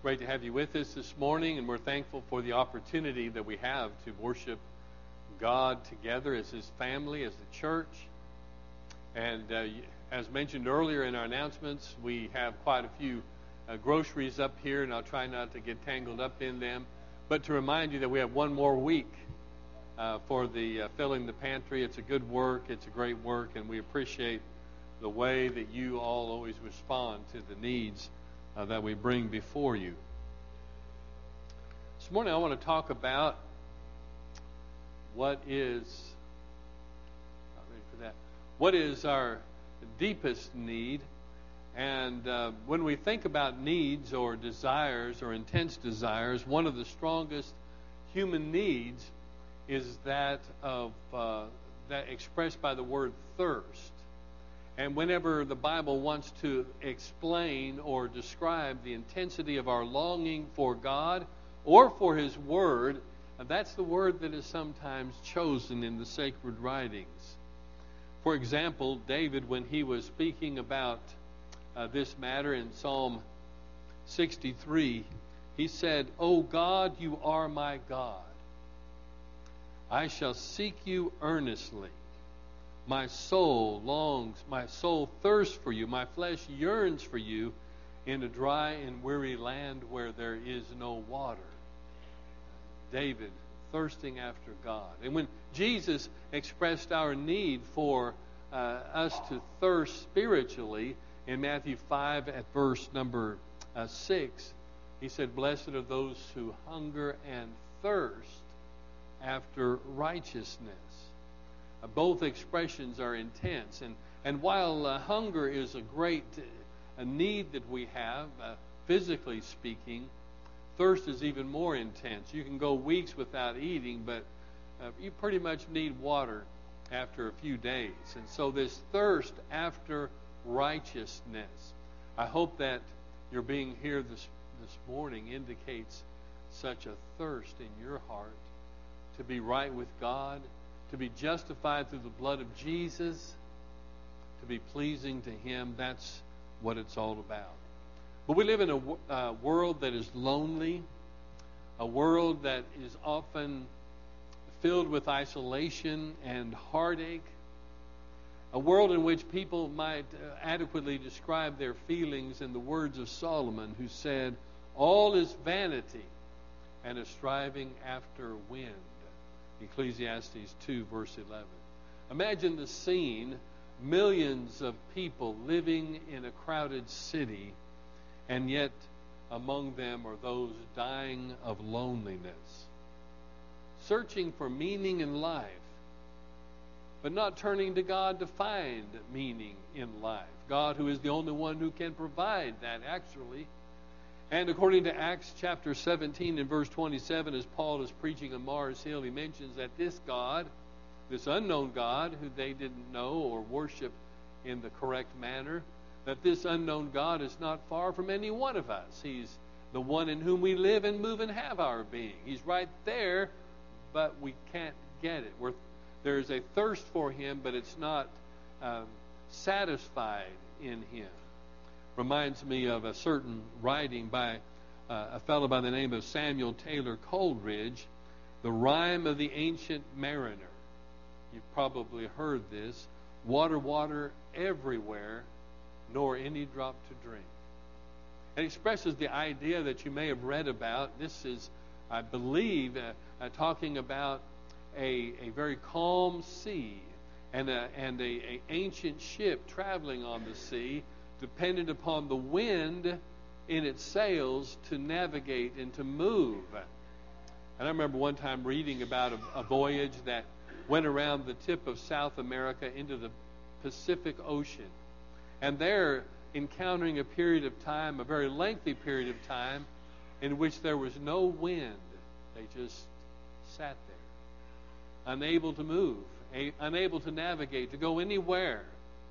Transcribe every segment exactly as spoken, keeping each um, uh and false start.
Great to have you with us this morning, and we're thankful for the opportunity that we have to worship God together as His family, as the church. And uh, as mentioned earlier in our announcements, we have quite a few uh, groceries up here, and I'll try not to get tangled up in them. But to remind you that we have one more week uh, for the uh, filling the pantry. It's a good work, it's a great work, and we appreciate the way that you all always respond to the needs Uh, that we bring before you. This morning I want to talk about what is, not ready for that, what is our deepest need. And uh, when we think about needs or desires or intense desires, one of the strongest human needs is that of uh, that expressed by the word thirst. And whenever the Bible wants to explain or describe the intensity of our longing for God or for His Word, that's the word that is sometimes chosen in the sacred writings. For example, David, when he was speaking about uh, this matter in Psalm sixty-three, he said, "O God, you are my God. I shall seek you earnestly. My soul longs, my soul thirsts for you, my flesh yearns for you in a dry and weary land where there is no water." David thirsting after God. And when Jesus expressed our need for uh, us to thirst spiritually in Matthew five at verse number uh, six, He said, "Blessed are those who hunger and thirst after righteousness." Uh, both expressions are intense. And, and while uh, hunger is a great uh, need that we have, uh, physically speaking, thirst is even more intense. You can go weeks without eating, but uh, you pretty much need water after a few days. And so this thirst after righteousness, I hope that your being here this, this morning indicates such a thirst in your heart to be right with God, to be justified through the blood of Jesus, to be pleasing to Him. That's what it's all about. But we live in a uh, world that is lonely, a world that is often filled with isolation and heartache, a world in which people might uh, adequately describe their feelings in the words of Solomon, who said, "All is vanity and a striving after wind." Ecclesiastes two, verse eleven. Imagine the scene, millions of people living in a crowded city, and yet among them are those dying of loneliness, searching for meaning in life, but not turning to God to find meaning in life. God, who is the only one who can provide that, actually. And according to Acts chapter seventeen and verse twenty-seven, as Paul is preaching on Mars Hill, he mentions that this God, this unknown God, who they didn't know or worship in the correct manner, that this unknown God is not far from any one of us. He's the one in whom we live and move and have our being. He's right there, but we can't get it. We're, there's a thirst for Him, but it's not um, satisfied in Him. Reminds me of a certain writing by uh, a fellow by the name of Samuel Taylor Coleridge, "The Rime of the Ancient Mariner." You've probably heard this. "Water, water everywhere, nor any drop to drink." It expresses the idea that you may have read about. This is, I believe, uh, uh, talking about a, a very calm sea and a, and a, a ancient ship traveling on the sea, dependent upon the wind in its sails to navigate and to move. And I remember one time reading about a, a voyage that went around the tip of South America into the Pacific Ocean. And there, encountering a period of time, a very lengthy period of time, in which there was no wind. They just sat there, unable to move, a, unable to navigate, to go anywhere.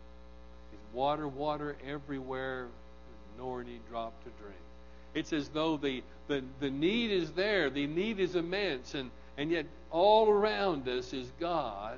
Water, water everywhere, nor any drop to drink. It's as though the, the, the need is there, the need is immense, and, and yet all around us is God,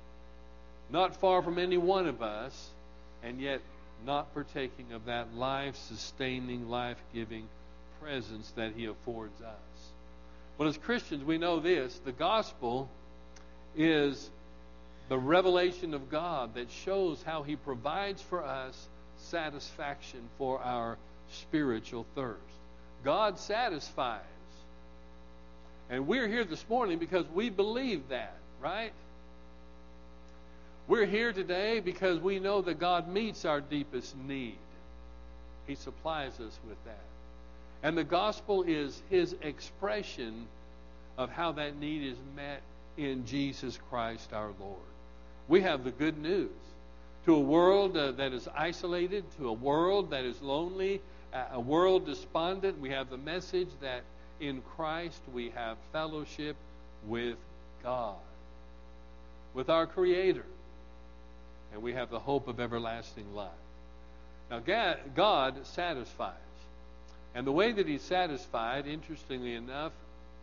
not far from any one of us, and yet not partaking of that life-sustaining, life-giving presence that He affords us. Well, as Christians, we know this. The gospel is the revelation of God that shows how He provides for us satisfaction for our spiritual thirst. God satisfies. And we're here this morning because we believe that, right? We're here today because we know that God meets our deepest need. He supplies us with that. And the gospel is His expression of how that need is met in Jesus Christ our Lord. We have the good news. To a world uh, that is isolated, to a world that is lonely, uh, a world despondent, we have the message that in Christ we have fellowship with God, with our Creator, and we have the hope of everlasting life. Now, God satisfies. And the way that He's satisfied, interestingly enough,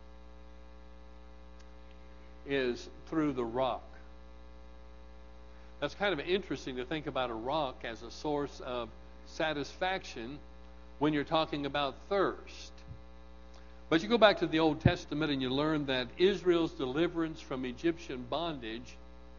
is through the rock. That's kind of interesting to think about a rock as a source of satisfaction when you're talking about thirst. But you go back to the Old Testament and you learn that Israel's deliverance from Egyptian bondage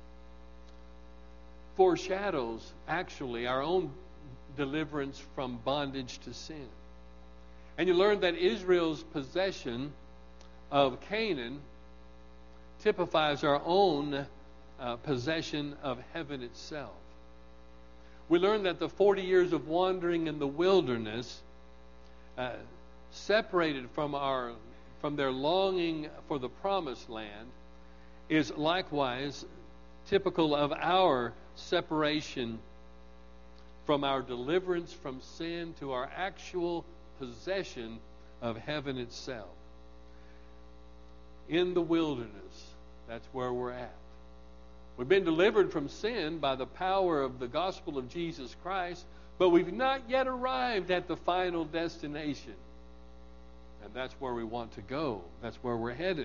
foreshadows, actually, our own deliverance from bondage to sin. And you learn that Israel's possession of Canaan typifies our own uh, possession of heaven itself. We learn that the forty years of wandering in the wilderness uh, separated from our from their longing for the promised land is likewise typical of our separation from our deliverance from sin to our actual possession of heaven itself. In the wilderness, that's where we're at. We've been delivered from sin by the power of the gospel of Jesus Christ, but we've not yet arrived at the final destination. And that's where we want to go. That's where we're headed.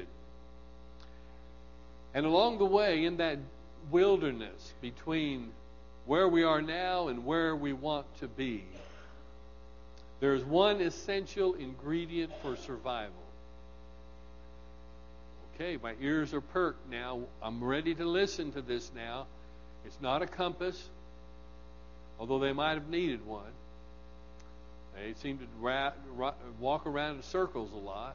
And along the way, in that wilderness between where we are now and where we want to be, there's one essential ingredient for survival. Okay, my ears are perked now. I'm ready to listen to this now. It's not a compass, although they might have needed one. They seem to ra- ra- walk around in circles a lot.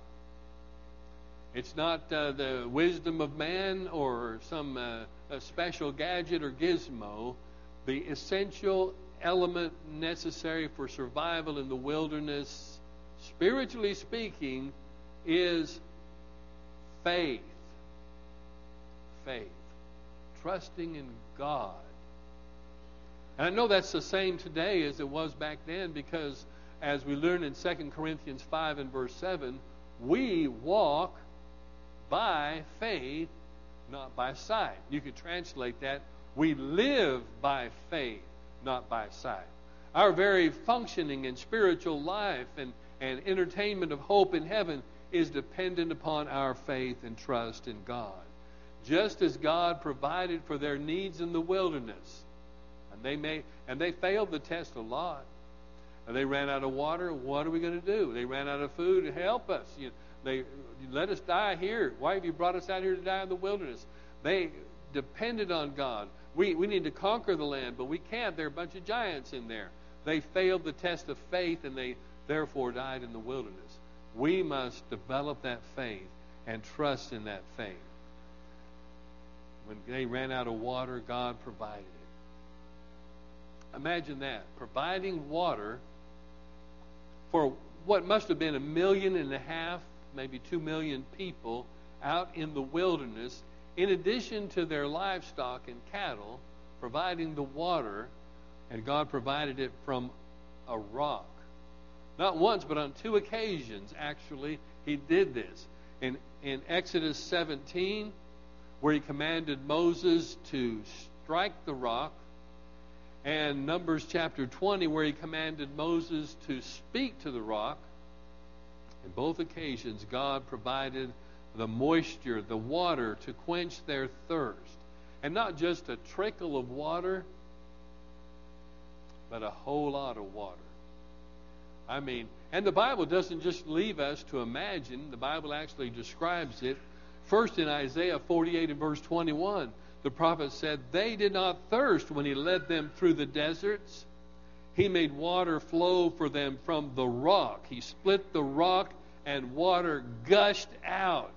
It's not uh, the wisdom of man or some uh, a special gadget or gizmo. The essential element necessary for survival in the wilderness, spiritually speaking, is faith. Faith. Trusting in God. And I know that's the same today as it was back then, because as we learn in Second Corinthians five and verse seven, we walk by faith, not by sight. You could translate that, we live by faith, not by sight. Our very functioning and spiritual life and, and entertainment of hope in heaven is dependent upon our faith and trust in God. Just as God provided for their needs in the wilderness. And they may and they failed the test a lot. And they ran out of water. What are we going to do? They ran out of food. Help us. You, they you let us die here. Why have you brought us out here to die in the wilderness? They depended on God. We we need to conquer the land, but we can't. There are a bunch of giants in there. They failed the test of faith, and they therefore died in the wilderness. We must develop that faith and trust in that faith. When they ran out of water, God provided it. Imagine that, providing water for what must have been a million and a half, maybe two million people out in the wilderness, in addition to their livestock and cattle, providing the water, and God provided it from a rock. Not once, but on two occasions, actually, He did this. In, in Exodus seventeen, where He commanded Moses to strike the rock, and Numbers chapter twenty, where He commanded Moses to speak to the rock. In both occasions, God provided the moisture, the water, to quench their thirst. And not just a trickle of water, but a whole lot of water. I mean, and the Bible doesn't just leave us to imagine. The Bible actually describes it. First in Isaiah forty-eight and verse twenty-one, the prophet said, "They did not thirst when he led them through the deserts. He made water flow for them from the rock. He split the rock and water gushed out."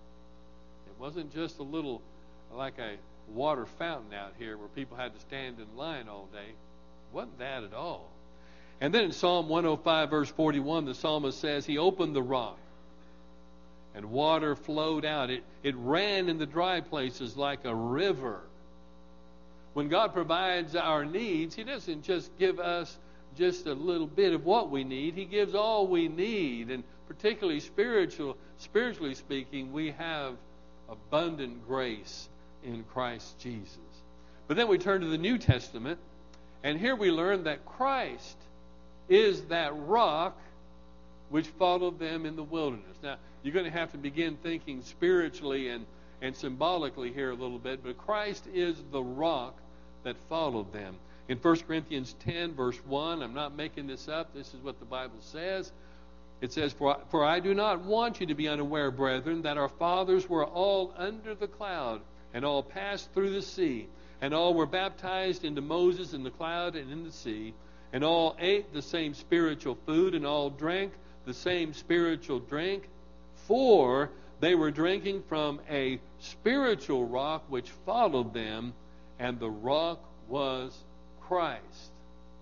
It wasn't just a little, like a water fountain out here where people had to stand in line all day. It wasn't that at all. And then in Psalm one oh five, verse forty-one, the psalmist says, "He opened the rock, and water flowed out. It, it ran in the dry places like a river." When God provides our needs, He doesn't just give us just a little bit of what we need. He gives all we need. And particularly spiritual, spiritually speaking, we have abundant grace in Christ Jesus. But then we turn to the New Testament, and here we learn that Christ is that rock which followed them in the wilderness. Now, you're going to have to begin thinking spiritually and, and symbolically here a little bit, but Christ is the rock that followed them. In First Corinthians ten, verse one, I'm not making this up, this is what the Bible says. It says, For, for I do not want you to be unaware, brethren, that our fathers were all under the cloud, and all passed through the sea, and all were baptized into Moses in the cloud and in the sea, and all ate the same spiritual food, and all drank the same spiritual drink, for they were drinking from a spiritual rock which followed them, and the rock was Christ.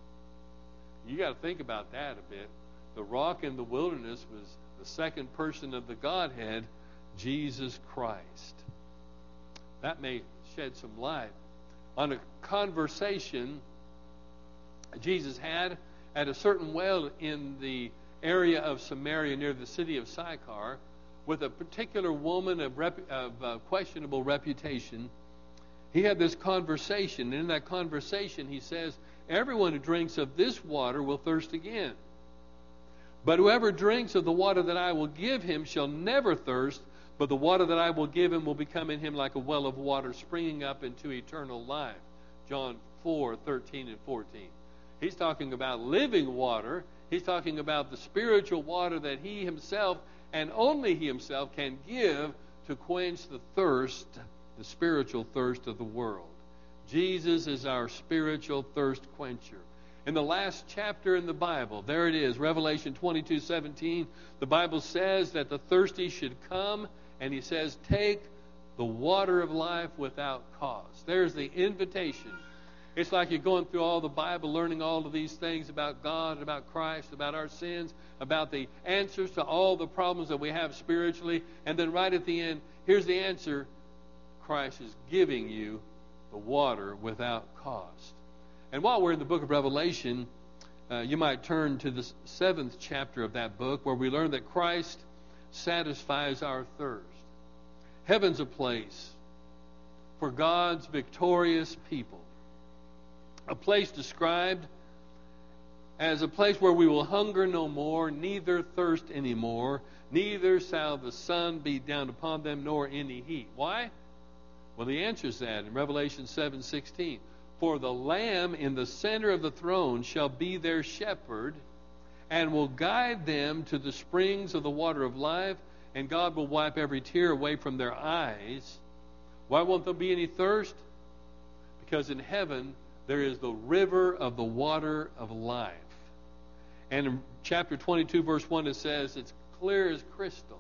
You got to think about that a bit. The rock in the wilderness was the second person of the Godhead, Jesus Christ. That may shed some light on a conversation Jesus had at a certain well in the area of Samaria near the city of Sychar with a particular woman of, rep- of uh, questionable reputation. He had this conversation, and in that conversation he says, "Everyone who drinks of this water will thirst again. But whoever drinks of the water that I will give him shall never thirst, but the water that I will give him will become in him like a well of water springing up into eternal life." John four, thirteen and fourteen. He's talking about living water. He's talking about the spiritual water that he himself and only he himself can give to quench the thirst, the spiritual thirst of the world. Jesus is our spiritual thirst quencher. In the last chapter in the Bible, there it is, Revelation twenty-two seventeen, the Bible says that the thirsty should come, and he says, "Take the water of life without cost." There's the invitation. It's like you're going through all the Bible, learning all of these things about God, about Christ, about our sins, about the answers to all the problems that we have spiritually, and then right at the end, here's the answer. Christ is giving you the water without cost. And while we're in the book of Revelation, uh, you might turn to the seventh chapter of that book, where we learn that Christ satisfies our thirst. Heaven's a place for God's victorious people. A place described as a place where we will hunger no more, neither thirst anymore, neither shall the sun be down upon them, nor any heat. Why? Well, the answer is that in Revelation seven sixteen. "For the Lamb in the center of the throne shall be their shepherd, and will guide them to the springs of the water of life, and God will wipe every tear away from their eyes." Why won't there be any thirst? Because in heaven there is the river of the water of life. And in chapter twenty-two, verse one, it says, it's clear as crystal,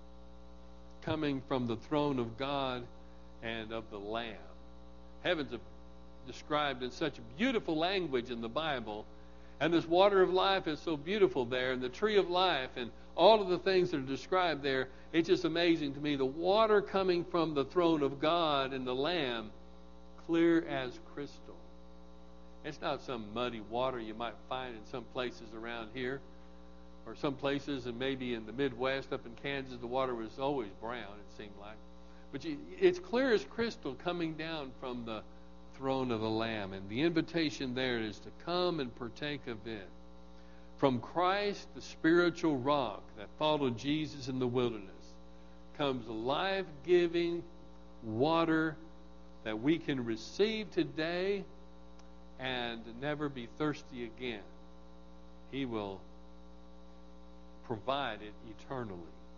coming from the throne of God and of the Lamb. Heaven's described in such beautiful language in the Bible, and this water of life is so beautiful there, and the tree of life, and all of the things that are described there. It's just amazing to me. The water coming from the throne of God and the Lamb, clear as crystal. It's not some muddy water you might find in some places around here, or some places, and maybe in the Midwest, up in Kansas, the water was always brown, it seemed like. But you, it's clear as crystal coming down from the throne of the Lamb. And the invitation there is to come and partake of it. From Christ, the spiritual rock that followed Jesus in the wilderness, comes life-giving water that we can receive today and never be thirsty again. He will provide it eternally.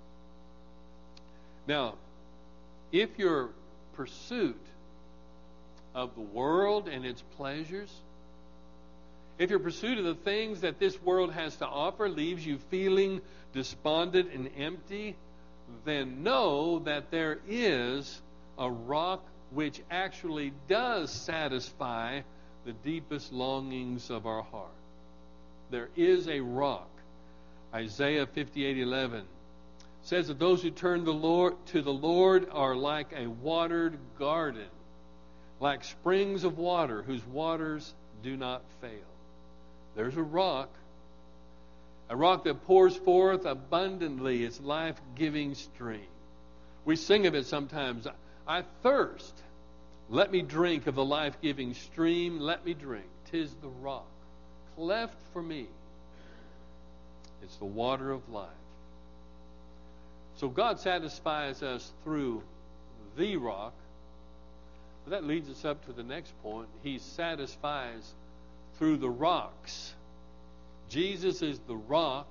Now, if your pursuit of the world and its pleasures, if your pursuit of the things that this world has to offer leaves you feeling despondent and empty, then know that there is a rock which actually does satisfy the deepest longings of our heart. There is a rock. Isaiah fifty-eight eleven says that those who turn the Lord to the Lord are like a watered garden, like springs of water whose waters do not fail. There's a rock, a rock that pours forth abundantly its life-giving stream. We sing of it sometimes. I thirst. Let me drink of the life-giving stream. Let me drink. 'Tis the rock, cleft for me. It's the water of life. So God satisfies us through the rock. But that leads us up to the next point. He satisfies through the rocks. Jesus is the rock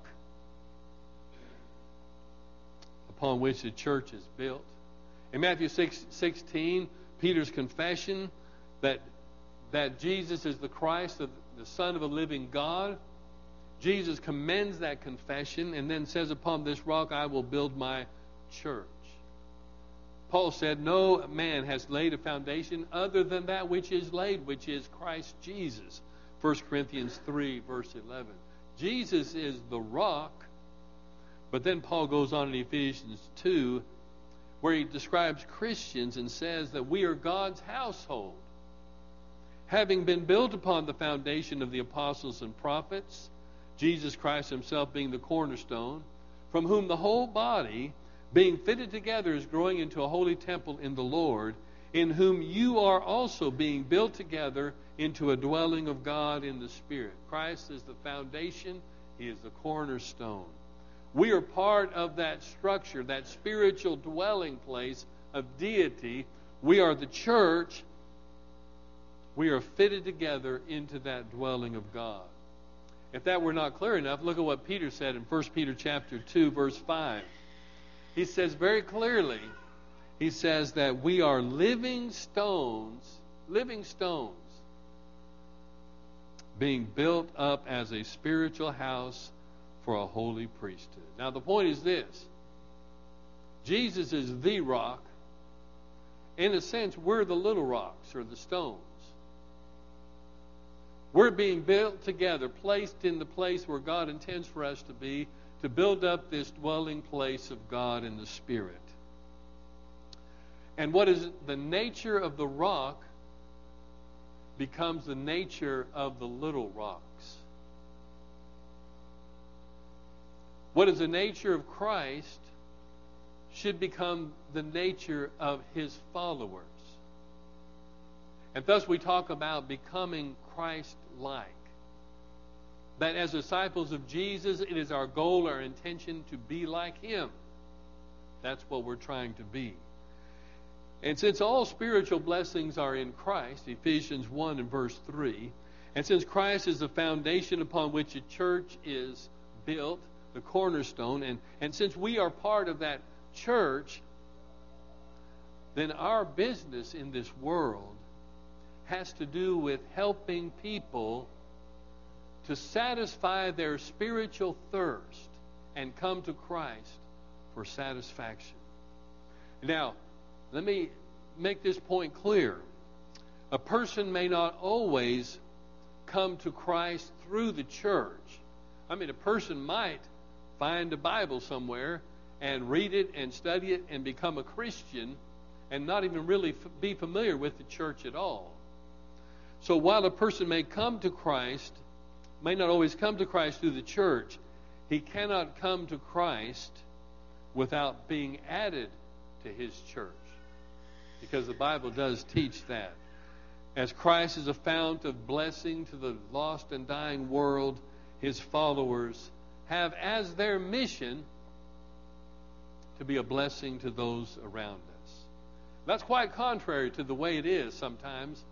upon which the church is built. In Matthew six sixteen, Peter's confession that, that Jesus is the Christ, the, the Son of a living God, Jesus commends that confession and then says, upon this rock I will build my church. Paul said, no man has laid a foundation other than that which is laid, which is Christ Jesus. First Corinthians three, verse eleven. Jesus is the rock. But then Paul goes on in Ephesians two, where he describes Christians and says that we are God's household, having been built upon the foundation of the apostles and prophets, Jesus Christ himself being the cornerstone, from whom the whole body, being fitted together, is growing into a holy temple in the Lord, in whom you are also being built together into a dwelling of God in the Spirit. Christ is the foundation. He is the cornerstone. We are part of that structure, that spiritual dwelling place of deity. We are the church. We are fitted together into that dwelling of God. If that were not clear enough, look at what Peter said in First Peter chapter two, verse five. He says very clearly, he says that we are living stones, living stones, being built up as a spiritual house for a holy priesthood. Now the point is this. Jesus is the rock. In a sense, we're the little rocks or the stones. We're being built together, placed in the place where God intends for us to be, to build up this dwelling place of God in the Spirit. And what is the nature of the rock becomes the nature of the little rocks. What is the nature of Christ should become the nature of his followers. And thus we talk about becoming Christ-like. That as disciples of Jesus, it is our goal, our intention to be like him. That's what we're trying to be. And since all spiritual blessings are in Christ, Ephesians one and verse three, and since Christ is the foundation upon which a church is built, the cornerstone, and, and since we are part of that church, then our business in this world has to do with helping people to satisfy their spiritual thirst and come to Christ for satisfaction. Now, let me make this point clear. A person may not always come to Christ through the church. I mean, a person might find a Bible somewhere and read it and study it and become a Christian and not even really f- be familiar with the church at all. So while a person may come to Christ, may not always come to Christ through the church, he cannot come to Christ without being added to his church. Because the Bible does teach that. As Christ is a fount of blessing to the lost and dying world, his followers have as their mission to be a blessing to those around us. That's quite contrary to the way it is sometimes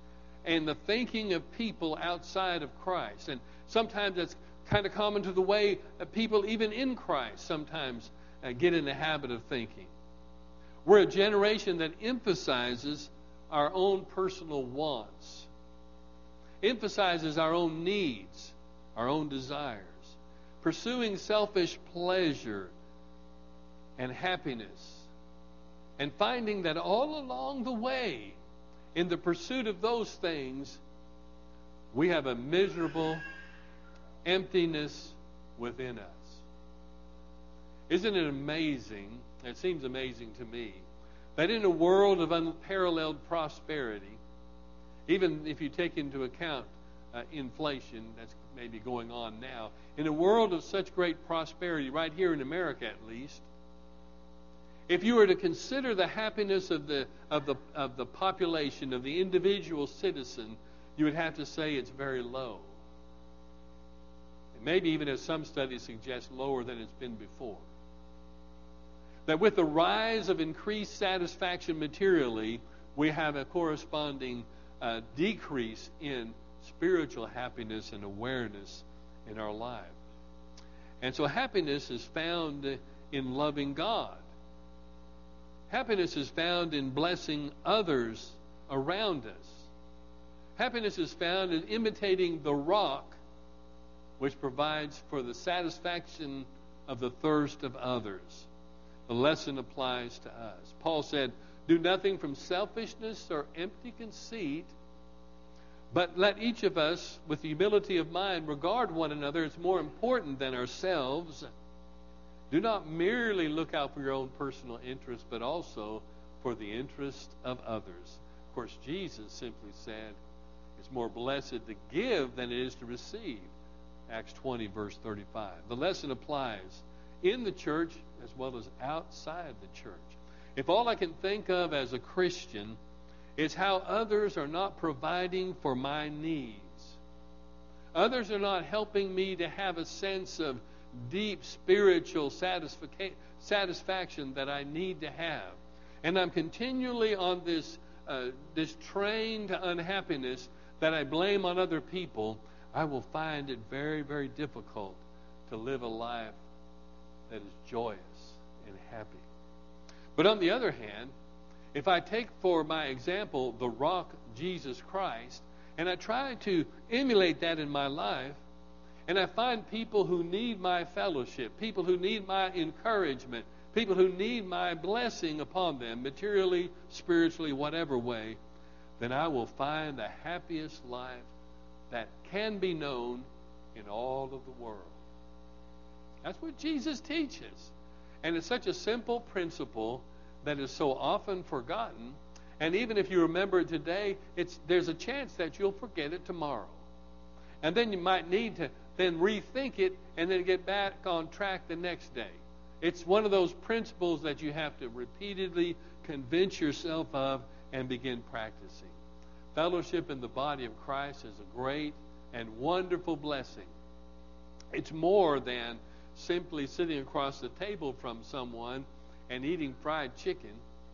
and the thinking of people outside of Christ. And sometimes that's kind of common to the way that people even in Christ sometimes uh, get in the habit of thinking. We're a generation that emphasizes our own personal wants, emphasizes our own needs, our own desires, pursuing selfish pleasure and happiness, and finding that all along the way, in the pursuit of those things, we have a miserable emptiness within us. Isn't it amazing? It seems amazing to me that in a world of unparalleled prosperity, even if you take into account uh, inflation that's maybe going on now, in a world of such great prosperity, right here in America at least, if you were to consider the happiness of the of the of the population, of the individual citizen, you would have to say it's very low. And maybe even, as some studies suggest, lower than it's been before. That with the rise of increased satisfaction materially, we have a corresponding uh, decrease in spiritual happiness and awareness in our life. And so happiness is found in loving God. Happiness is found in blessing others around us. Happiness is found in imitating the rock, which provides for the satisfaction of the thirst of others. The lesson applies to us. Paul said, "Do nothing from selfishness or empty conceit, but let each of us, with humility of mind, regard one another as more important than ourselves. Do not merely look out for your own personal interest, but also for the interest of others." Of course, Jesus simply said, it's more blessed to give than it is to receive. Acts twenty, verse thirty-five. The lesson applies in the church as well as outside the church. If all I can think of as a Christian is how others are not providing for my needs, others are not helping me to have a sense of deep spiritual satisfac- satisfaction that I need to have, and I'm continually on this uh, this train to unhappiness that I blame on other people, I will find it very, very difficult to live a life that is joyous and happy. But on the other hand, if I take for my example the rock, Jesus Christ, and I try to emulate that in my life, and I find people who need my fellowship, people who need my encouragement, people who need my blessing upon them, materially, spiritually, whatever way, then I will find the happiest life that can be known in all of the world. That's what Jesus teaches. And it's such a simple principle that is so often forgotten. And even if you remember it today, it's, there's a chance that you'll forget it tomorrow. And then you might need to then rethink it and then get back on track the next day. It's one of those principles that you have to repeatedly convince yourself of and begin practicing. Fellowship in the body of Christ is a great and wonderful blessing. It's more than simply sitting across the table from someone and eating fried chicken.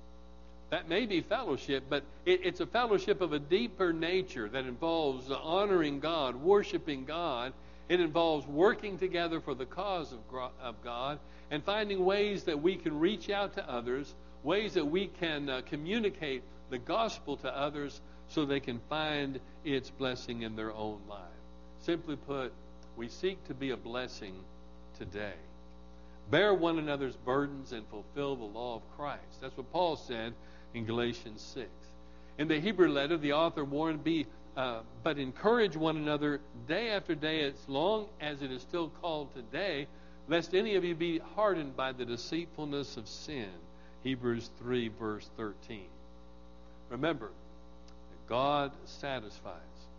That may be fellowship, but it, it's a fellowship of a deeper nature that involves honoring God, worshiping God. It involves working together for the cause of, of God and finding ways that we can reach out to others, ways that we can uh, communicate the gospel to others so they can find its blessing in their own life. Simply put, we seek to be a blessing today. Bear one another's burdens and fulfill the law of Christ. That's what Paul said in Galatians six. In the Hebrew letter, the author warned, be, uh, but encourage one another day after day, as long as it is still called today, lest any of you be hardened by the deceitfulness of sin. Hebrews three, verse thirteen. Remember that God satisfies.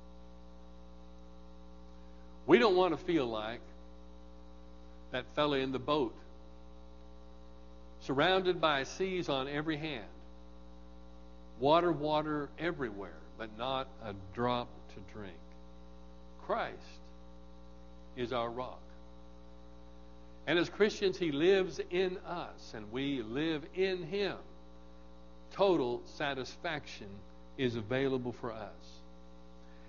We don't want to feel like that fella in the boat, surrounded by seas on every hand, water, water everywhere, but not a drop to drink. Christ is our rock. And as Christians, He lives in us, and we live in Him. Total satisfaction is available for us.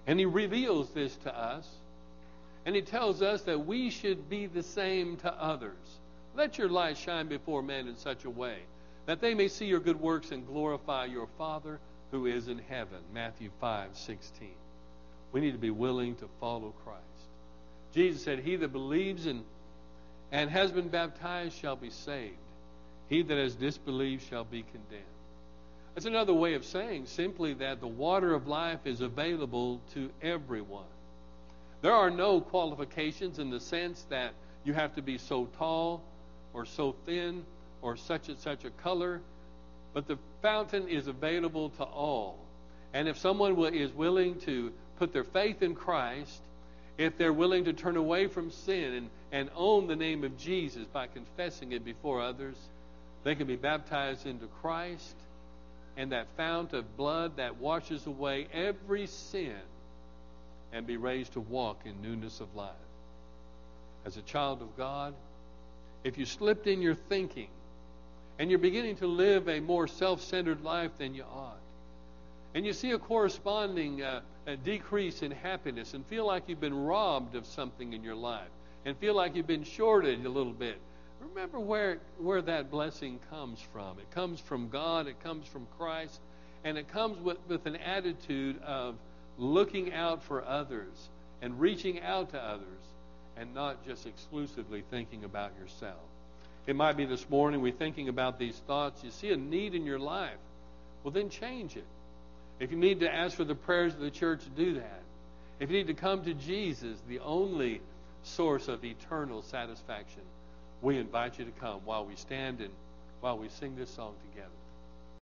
And He reveals this to us. And He tells us that we should be the same to others. Let your light shine before men in such a way that they may see your good works and glorify your Father who is in heaven. Matthew five sixteen. We need to be willing to follow Christ. Jesus said, he that believes in and has been baptized shall be saved. He that has disbelieved shall be condemned. That's another way of saying simply that the water of life is available to everyone. There are no qualifications in the sense that you have to be so tall or so thin or such and such a color, but the fountain is available to all. And if someone is willing to put their faith in Christ, if they're willing to turn away from sin and, and own the name of Jesus by confessing it before others, they can be baptized into Christ, and that fount of blood that washes away every sin, and be raised to walk in newness of life. As a child of God, if you slipped in your thinking and you're beginning to live a more self-centered life than you ought, and you see a corresponding uh, a decrease in happiness and feel like you've been robbed of something in your life and feel like you've been shorted a little bit, remember where, where that blessing comes from. It comes from God, it comes from Christ, and it comes with, with an attitude of looking out for others and reaching out to others and not just exclusively thinking about yourself. It might be this morning we're thinking about these thoughts. You see a need in your life. Well, then change it. If you need to ask for the prayers of the church, do that. If you need to come to Jesus, the only source of eternal satisfaction, we invite you to come while we stand and while we sing this song together.